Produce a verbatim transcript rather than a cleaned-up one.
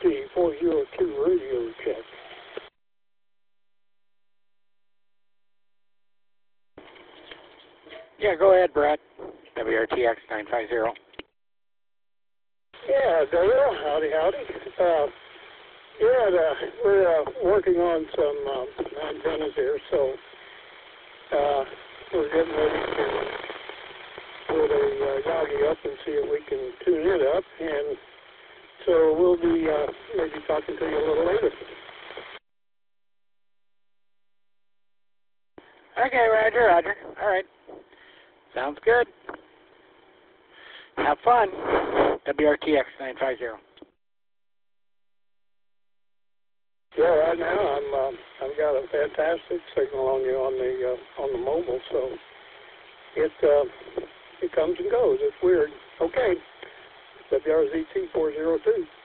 Z four zero two radio check. Yeah, go ahead, Brett. W R T X nine five zero. Yeah, Dale. Howdy, howdy. Uh, yeah, the, we're uh, working on some uh, antennas here, so uh, we're getting ready to put a uh, Yagi up and see if we can tune it up, and so we'll be uh, maybe talking to you a little later. Okay, Roger, Roger. All right. Sounds good. Have fun. W R T X nine five zero. Yeah, right now I'm uh, I've got a fantastic signal on you on the uh, on the mobile, so it uh, it comes and goes. It's weird. Okay, W R Z T four zero two.